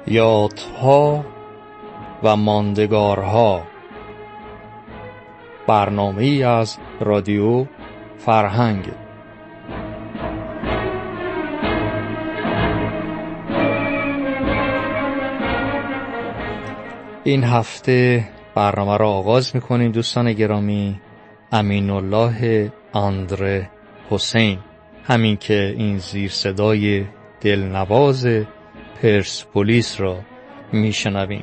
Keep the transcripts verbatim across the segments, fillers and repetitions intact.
یادها و ماندگارها، برنامه‌ای از رادیو فرهنگ. این هفته برنامه را آغاز می‌کنیم دوستان گرامی. امین الله آندره حسین، همین که این زیر صدای دلنواز پرسپولیس را میشنویم.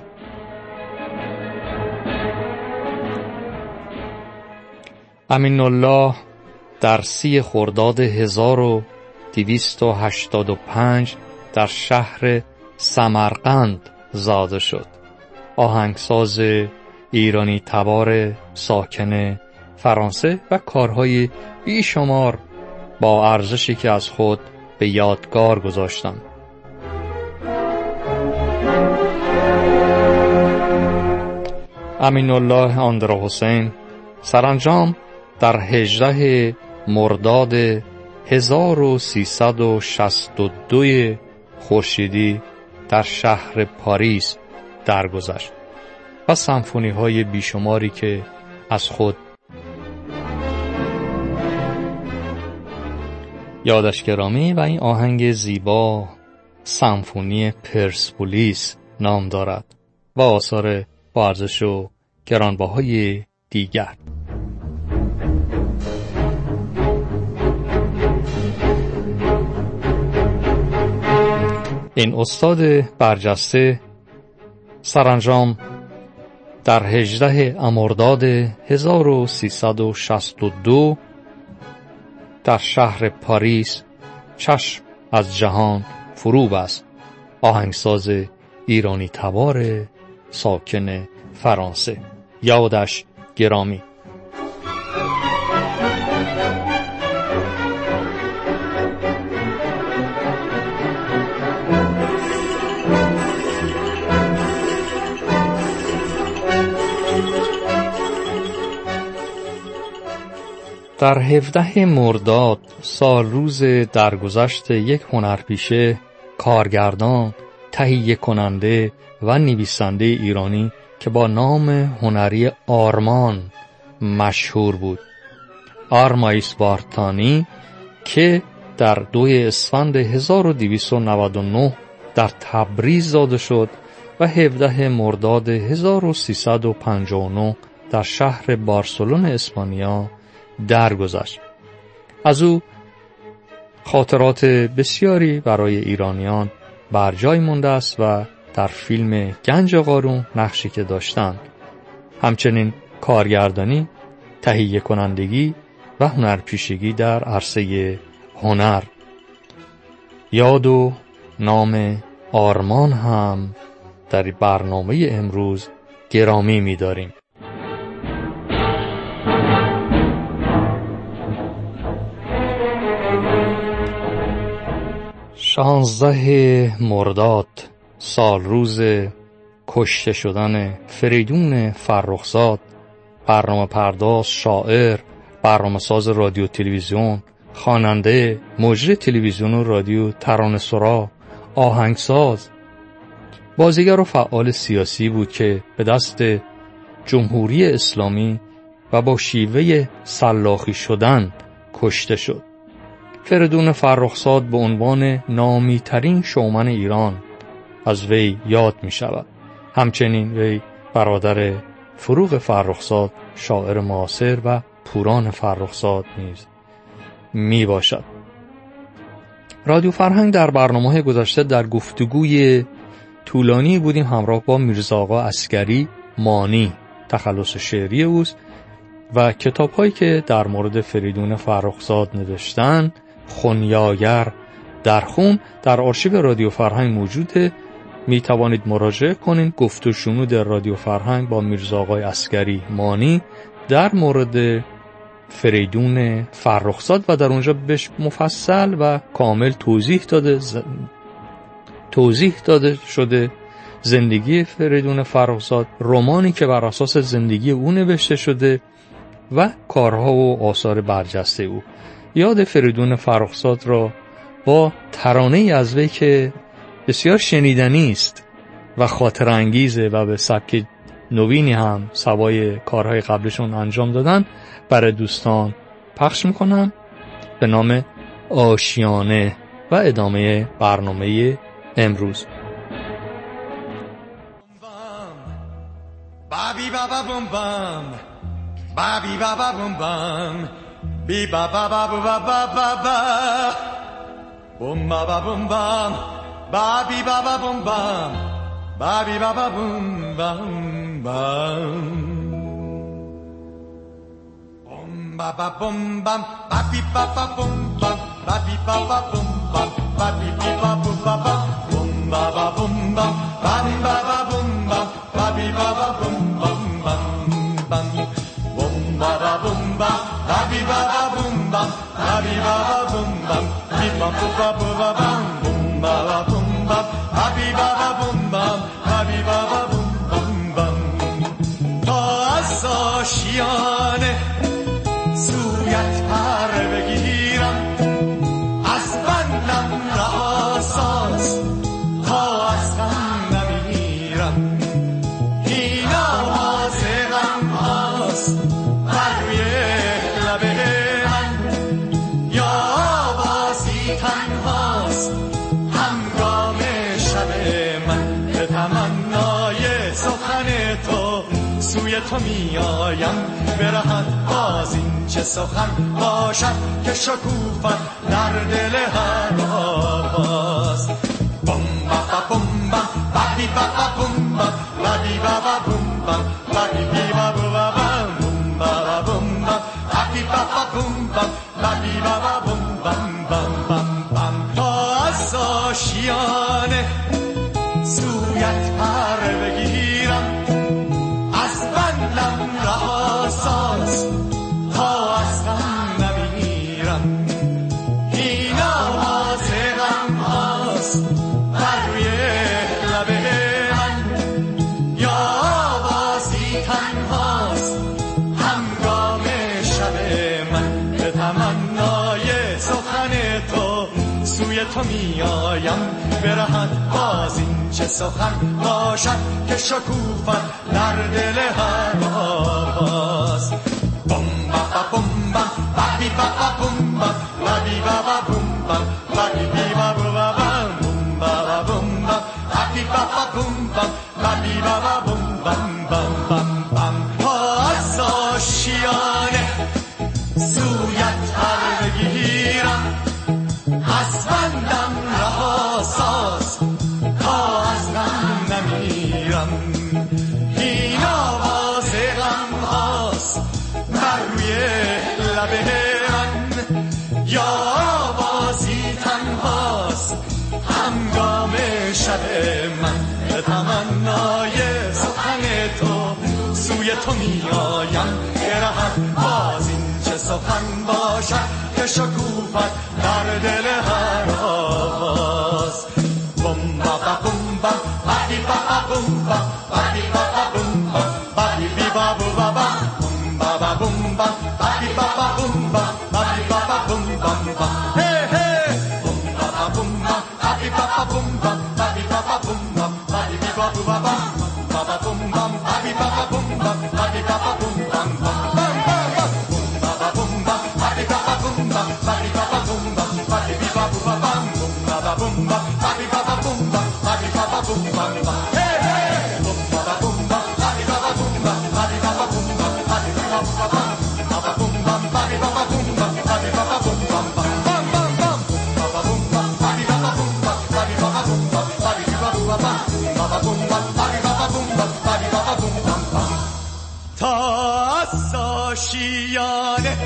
امین الله در سی خرداد هزار و دویست و هشتاد و پنج در شهر سمرقند زاده شد. آهنگساز ایرانی تبار ساکن فرانسه و کارهای بیشمار با ارزشی که از خود به یادگار گذاشتند. امین الله آندره حسین سرانجام در هجدهم مرداد هزار و سیصد و شصت و دو خورشیدی در شهر پاریس درگذشت و سمفونی های بیشماری که از خود یادش گرامی و این آهنگ زیبا سمفونی پرسپولیس نام دارد و آثار با ارزش و گرانبهای دیگر. این استاد برجسته سرانجام در هجدهم مرداد هزار و سیصد و شصت و دو در شهر پاریس چشم از جهان فرو بست. آهنگساز ایرانی تبار ساکن فرانسه، یادش گرامی. در هفدهم مرداد سال روز درگذشت یک هنرپیشه، کارگردان، تهیه کننده و نویسنده ایرانی که با نام هنری آرمان مشهور بود، آرمایس وارتانی، که در دو اسفند هزار و دویست و نود و نه در تبریز زاده شد و هفدهم مرداد هزار و سیصد و پنجاه و نه در شهر بارسلون اسپانیا درگذشت. از او خاطرات بسیاری برای ایرانیان بر جای مانده است و در فیلم گنج قارون نقشی که داشتند، همچنین کارگردانی، تهیه کنندگی و هنرپیشگی در عرصه هنر. یاد و نام آرمان هم در برنامه امروز گرامی می‌داریم. شانزده مرداد سال روز کشته شدن فریدون فرخزاد، برنامه پرداز، شاعر، برنامه ساز رادیو تلویزیون، خواننده، مجری تلویزیون و رادیو، ترانه‌سرا، آهنگساز، بازیگر و فعال سیاسی بود که به دست جمهوری اسلامی و با شیوه سلاخی شدن کشته شد. فریدون فرخزاد به عنوان نامی ترین شومن ایران از وی یاد می شود. همچنین وی برادر فروغ فرخزاد، شاعر معاصر، و پوران فرخزاد نیز می باشد. رادیو فرهنگ در برنامه‌های گذشته در گفتگوی طولانی بودیم همراه با میرزا آقا عسگری مانی، تخلص شعری اوست و کتاب‌هایی که در مورد فریدون فرخزاد نوشتن، خونیاگر در خون، در آرشیو رادیو فرهنگ موجوده. می توانید مراجعه کنید. گفت و شنود رادیو فرهنگ با میرزا آقای عسگری مانی در مورد فریدون فرخزاد و در اونجا بهش مفصل و کامل توضیح داده ز... توضیح داده شده زندگی فریدون فرخزاد، رمانی که بر اساس زندگی او نوشته شده و کارها و آثار برجسته او. یاد فریدون فرخزاد را با ترانه‌ای از وی که بسیار شنیدنی است و خاطر انگیزه و به سبک نوینی هم سوای کارهای قبلشون انجام دادن برای دوستان پخش میکنم به نام آشیانه و ادامه برنامه امروز. Babi baba bum bum, babi baba bum bum, bi baba baba baba baba, bum baba bum bum, babi baba bum bum, babi baba bum bum bum, bum baba bum bum, babi baba bum bum, babi baba bum bum, babi baba bum bum, bum baba bum bum, babi baba bum bum, babi baba bum. Baba bum bam, babi baba bum bam, babi baba bum bam, bi bam bum bam bam, bum baba bum bam, babi baba bum bam, babi baba bum bam bam. تا از آشیانه سویت پر بگیرم، از بندم رها ساز تا از غم نمیرم. این آواز غم هاست سوی تو می آیم برهد باز این چه سخن باشد که شکوفت در دل هر آواز. بم بابا بم بم بابی بابا بم بم بابی بابا بم بم بابی بی بابا بم بم بابا بم بم بابی بابا بم بم بابی بابا بم بم بم بم بم. تا از آشیانه سویت پر بگیرم، لم رها ساز تا از غم نمیرم. این آواز غم هاست بر روی لب من، یا آوازی تنهاست هنگام شب من. به تمنای سخن تو سوی تو می آیم برهد باز این چه سخن باشد که شکوفت در دل هر آواز. بم بابا بم بم بابی بابا بم بم بابی بابا بم بم بابی بی بابا بم بم بابا بم بم بابی بابا بم بم بابی بابا بم بم بم بم بم. از آشیانه سویت پر بگیرم، از بندم رها ساز تا از غم نمیرم. این آواز غم هاست بر روی لب من، یا آوازی تنهاست هنگام شب من. به تمنای سخن تو سوی تو می آیم برهد باز این چه سخن باشد که شکوفت در دل هر آواز. بم بابا بم بم بابی بابا بم بم بابی بابا بم بم بابی بی بابا بابا بم بابا بم بم بابی بابا بم بم بابی بابا بم بم بم. هی هی بم بابا بم بم بابی بابا بم بم بابی بابا بم بم بابی بی بابا بابا بابا بم بم بابی بابا بم بم بابی بابا بم بم بم بم بابا بم بم بابی بابا بم بم بابی بابا بم بم بابی بی بابا بابا بم بابا بم بم بابی بابا بم بم بابی بابا بم بم بم. هی هی بم بابا بم بم بابی بابا بم بم بابی بابا بم بم بابی بی بابا بابا بابا بم بم بابی بابا بم بم بابی بابا بم بم بم بم بم بم. بابا بم بم بابی بابا بم بم بابی بابا بم بم بابی بی بابا بابا بابا بم بم بابی بابا بم بم بابی بابا بم بم بم. تا از آشیانه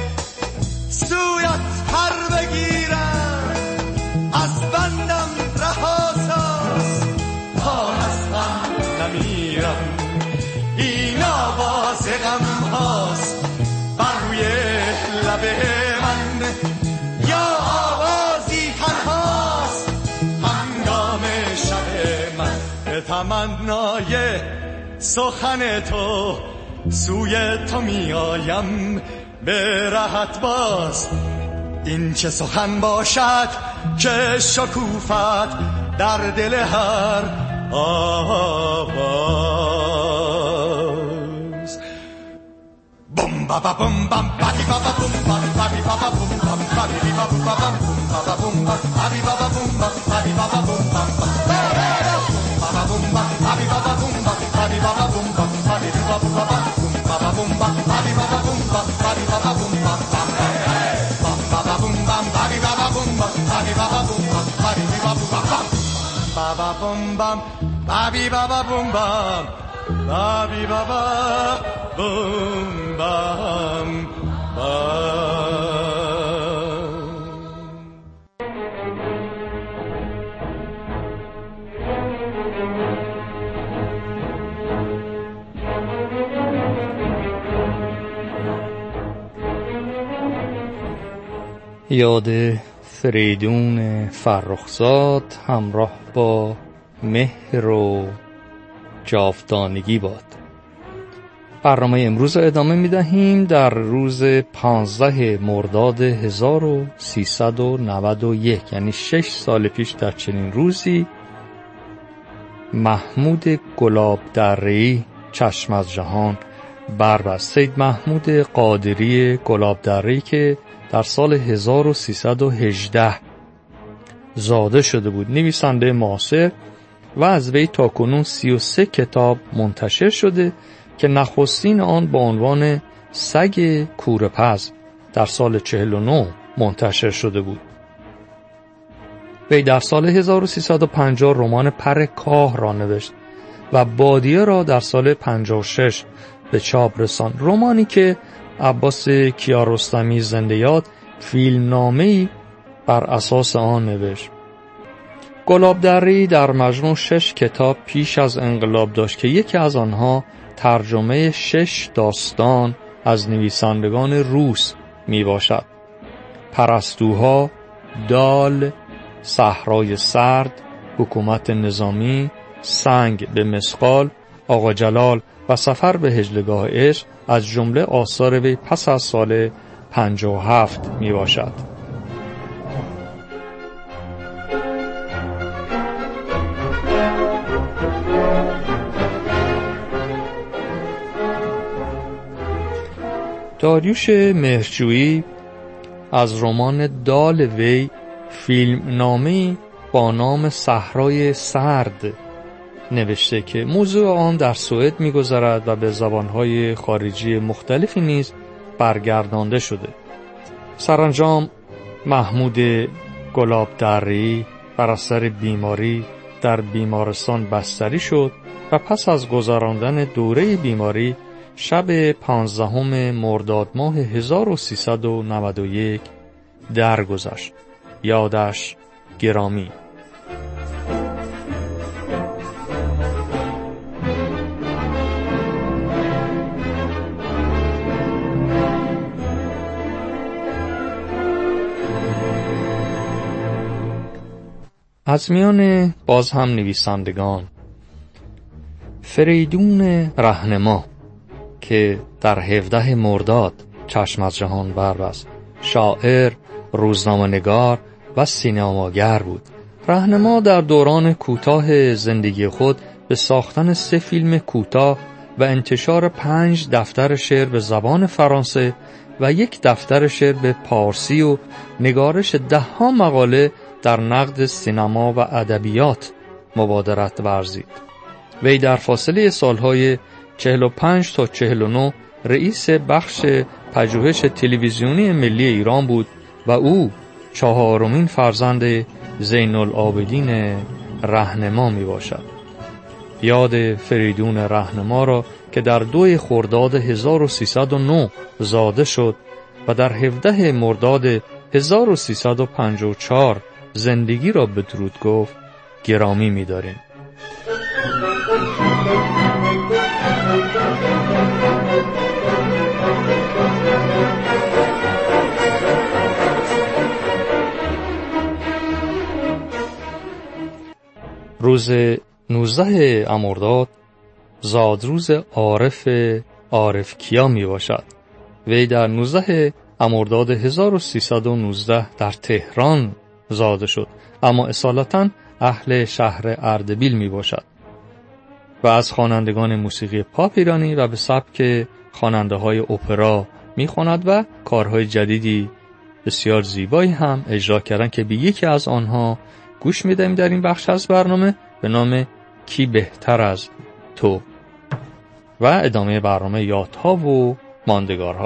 سویت پر بگیرم، از بندم رها ساز تا از غم نمیرم. این آواز غم هاست بر روی لب من، یا آوازی تنهاست هنگام شب من. به تمنای سخن تو سوی تو می آیم به راحت باز این چه سخن باشد که شکوفت در دل هر آواز. بوم بابا بوم بام بابی بابا بوم بام بابی بابا بوم بام بابی بابا بوم بام بوم بابا بوم بام بابی بابا بوم بام بابی بابا بوم بام بابا بوم بام بابی بابا بوم بام بابی بابا بوم بام بابی بابا بوم بام بابا بوم بام بابی بابا بوم بام بابی بابا بوم بام بابا بوم بام بابی بابا بوم بام بابی بابا بوم بام بابی بابا بوم بام بابا بوم بام بابی بابا بوم بام بابی بابا بوم بام یاد فریدون فرخزاد همراه با مهر و جاودانگی باد. برنامه امروز رو ادامه می دهیم. در روز پانزده مرداد هزار و سیصد و نود و یک، یعنی شش سال پیش در چنین روزی، محمود گلابدری چشم از جهان بربست. سید محمود قادری گلابدری که در سال هزار و سیصد و هجده زاده شده بود، نویسنده معاصر، و از وی تاکنون سی و سه کتاب منتشر شده که نخستین آن با عنوان سگ کوره‌پز در سال چهل و نه منتشر شده بود. وی در سال هزار و سیصد و پنجاه رمان پر کاه را نوشت و بادیه را در سال پنجاه و شش به چاپ رساند. رمانی که عباس کیارستمی زنده یاد فیلمنامه‌ای بر اساس آن نوشت. گلابدری در مجموع شش کتاب پیش از انقلاب داشت که یکی از آنها ترجمه شش داستان از نویسندگان روس می باشد: پرستوها، دال، صحرای سرد، حکومت نظامی، سنگ به مسقال، آقا جلال و سفر به هجلگاه عشق از جمله آثار وی پس از سال پنجاه و هفت می باشد. داریوش مهرجویی از رمان دال وی فیلمنامه‌ای با نام صحرای سرد نوشته که موضوع آن در سوئد می‌گذرد و به زبان‌های خارجی مختلفی نیز برگردانده شده. سرانجام محمود گلابدری بر اثر بیماری در بیمارستان بستری شد و پس از گذراندن دوره بیماری شب پانزدهم مرداد ماه هزار و سیصد و نود و یک درگذشت. یادش گرامی. از میان باز هم نویسندگان، فریدون رهنما که در هفده مرداد چشم از جهان بربست، شاعر، روزنامه‌نگار و سینماگر بود. رهنما در دوران کوتاه زندگی خود به ساختن سه فیلم کوتاه و انتشار پنج دفتر شعر به زبان فرانسه و یک دفتر شعر به پارسی و نگارش ده ها مقاله در نقد سینما و ادبیات مبادرت ورزید. وی در فاصله سالهای چهل و پنج تا چهل و نه رئیس بخش پژوهش تلویزیونی ملی ایران بود و او چهارمین فرزند زین العابدین رهنما می باشد. یاد فریدون رهنما را که در دو خرداد هزار و سیصد و نه زاده شد و در هفده مرداد هزار و سیصد و پنجاه و چهار زندگی را به درود گفت گرامی می داریم. روز نوزده مرداد زادروز عارف عارف کیا می باشد. وی در نوزده مرداد هزار و سیصد و نوزده در تهران زاده شد، اما اصالتاً اهل شهر اردبیل می باشد. و از خوانندگان موسیقی پاپ ایرانی و به سبک خواننده‌های اپرا می‌خواند و کارهای جدیدی بسیار زیبایی هم اجرا کردن که به یکی از آنها گوش می‌دهیم در این بخش از برنامه به نام کی بهتر از تو و ادامه برنامه یادها و ماندگارها.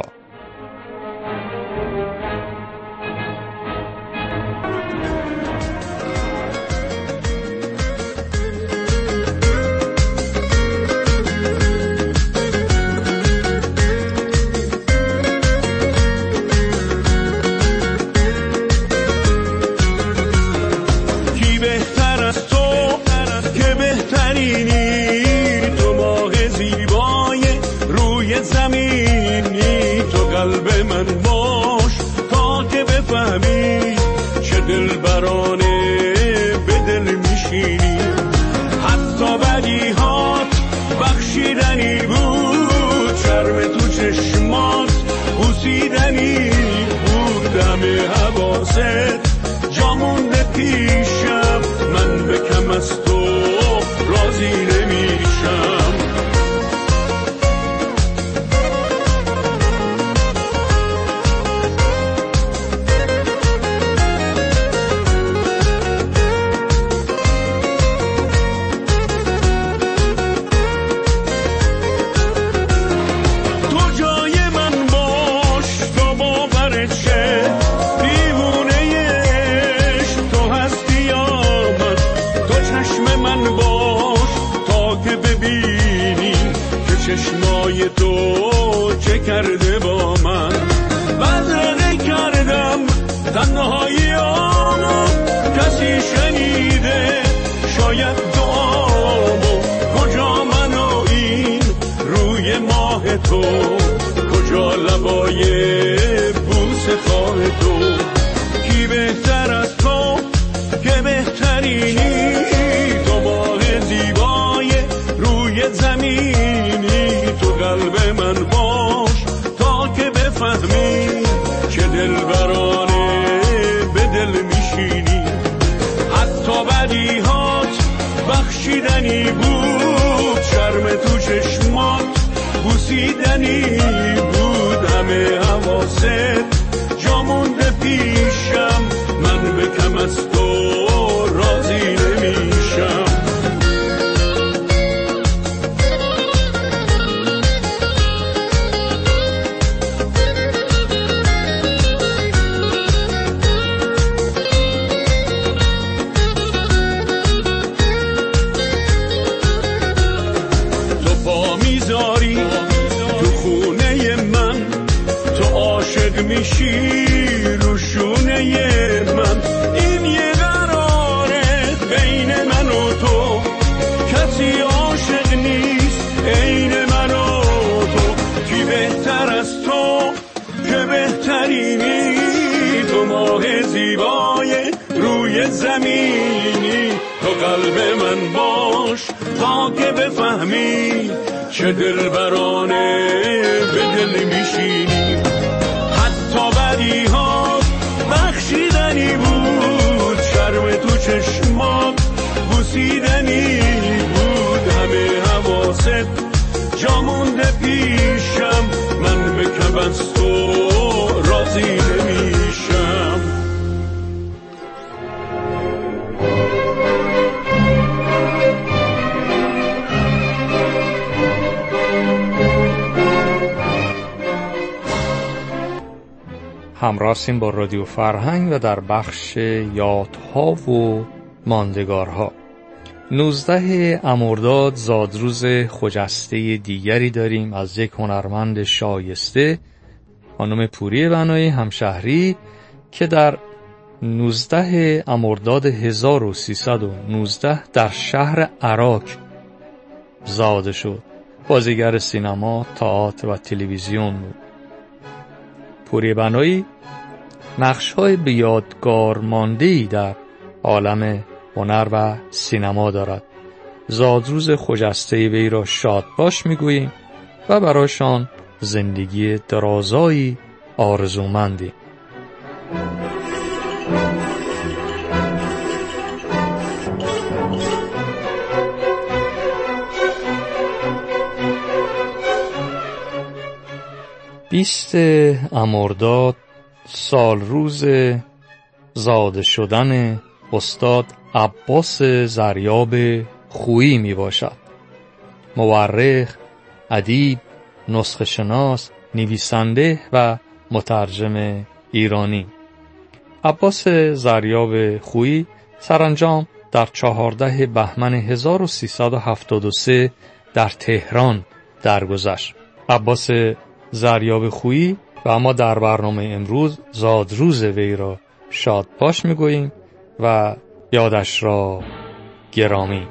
چه دلبرانه به دل میشینی، حتی بدی ها بخشیدنی بود، شرم تو چشمات بوسیدنی بود، همه حواست جا مونده پیشم، من به کم از تو راضی نمیشم. همراهیم با رادیو فرهنگ و در بخش یادها و ماندگارها. نوزده مرداد زادروز خجسته دیگری داریم از یک هنرمند شایسته، خانم پوری بنایی همشهری، که در نوزده مرداد هزار و سیصد و نوزده در شهر عراق زاده شد. بازیگر سینما، تئاتر و تلویزیون بود. پوری بنایی نقش‌های به یادگار مانده‌ای در عالم هنر و سینما دارد. زادروز خجسته وی را شاد باش می‌گوییم و برایشان زندگی درازایی آرزومندیم. بیست مرداد سال روز زاده شدن استاد عباس زریاب خویی می باشد. مورخ، ادیب، نسخه شناس، نویسنده و مترجم ایرانی. عباس زریاب خویی سرانجام در چهاردهم بهمن هزار و سیصد و هفتاد و سه در تهران درگذشت. عباس زریاب خویی و ما در برنامه امروز زادروز وی را شادباش میگوییم و یادش را گرامی.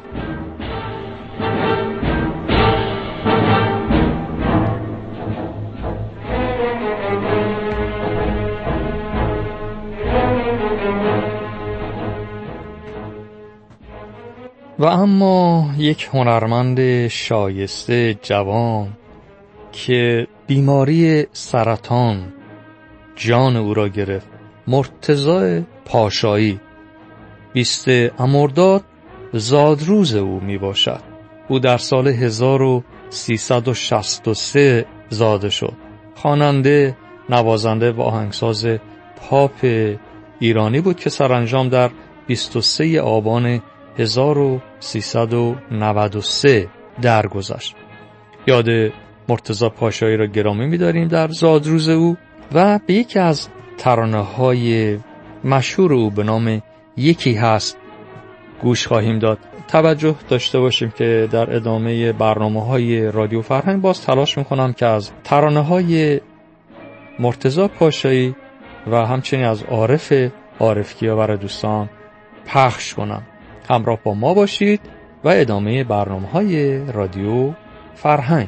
و اما یک هنرمند شایسته جوان که بیماری سرطان جان او را گرفت، مرتضی پاشایی، بیست مرداد زادروز او می باشد. او در سال هزار و سیصد و شصت و سه زاده شد. خواننده، نوازنده و آهنگساز پاپ ایرانی بود که سرانجام در بیست و سوم آبان هزار و سیصد و نود و سه درگذشت. یاد مرتضی پاشایی را گرامی می‌داریم در زادروز او و به یکی از ترانه‌های مشهور او به نام یکی هست گوش خواهیم داد. توجه داشته باشیم که در ادامه برنامه‌های رادیو فرهنگ باز تلاش می‌کنم که از ترانه‌های مرتضی پاشایی و همچنین از عارف عارف‌کیاور دوستان پخش کنم. همراه با ما باشید و ادامه برنامه‌های رادیو فرهنگ.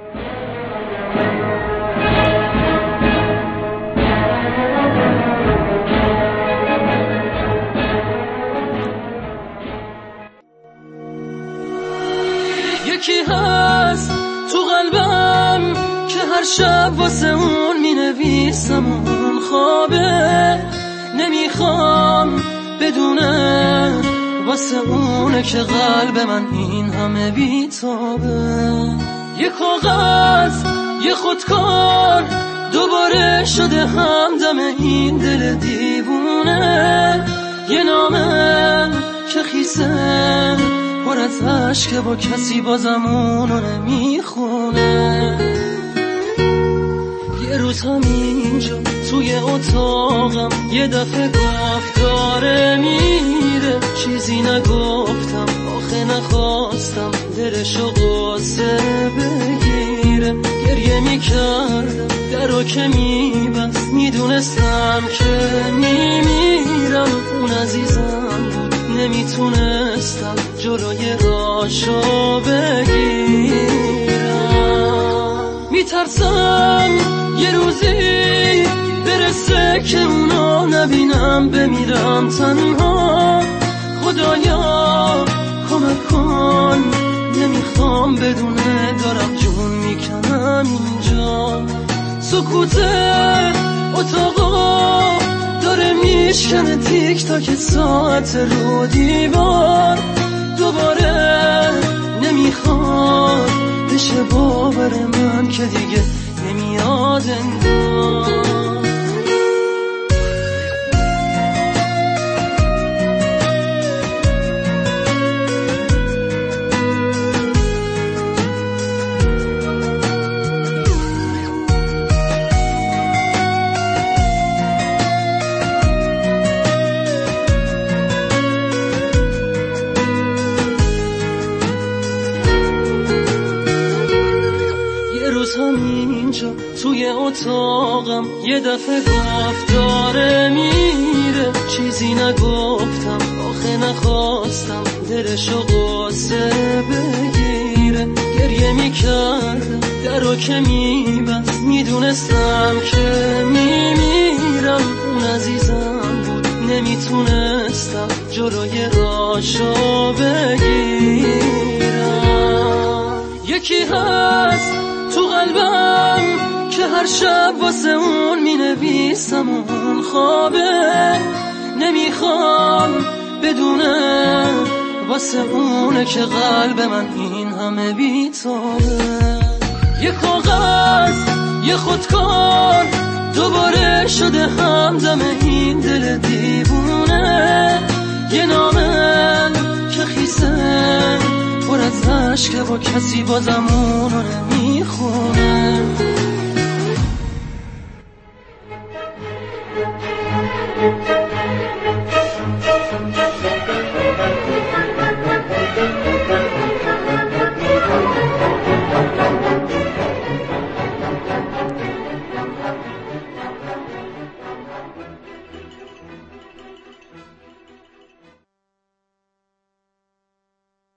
یکی هست تو قلبم که هر شب واسه اون می نویسم، اون خوابه نمیخوام بدونه، واسه اونه که قلب من این همه بیتابه. یه کاغذ یه خودکار دوباره شده همدم این دل دیوونه، یه نامه که خیسه پر از عشقه با کسی بازم اونو نمیخونه. یه روز همینجا توی اتاقم یه دفعه گفت داره میره، چیزی نگفتم آخه نخواستم دلشو قصه بگیره. گریه میکردم درو که میبست، میدونستم که میمیرم، اون عزیزم بود نمیتونستم جلوی راشو بگیرم. میترسم یه روزی برسه که اونو نبینم، بمیرم تنها. خدایا کمک کن، نمیخوام بدونه دارم جون میکنم اینجا. سکوت اتاقا داره میشکنه تیک تاک ساعت رو دیوار، دوباره نمیخواد بشه باور من که دیگه نمیاد انگار. توی اتاقم یه دفعه گفت داره میره، چیزی نگفتم آخه نخواستم دلشو قصه بگیره. گریه میکردم درو که میبست، میدونستم که میمیرم، اون عزیزم بود نمیتونستم جلوی راشو بگیرم. یکی هست تو قلبم که هر شب واسه اون می نویسم، اون خوابه نمیخوام بدونه، واسه اونه که قلب من این همه بیتابه. یه کاغذ یه خودکار دوباره شده همدم این دل دیوونه. یه نامه که خیسه پر از عشقه و کسی بازم اونو نمیخونه.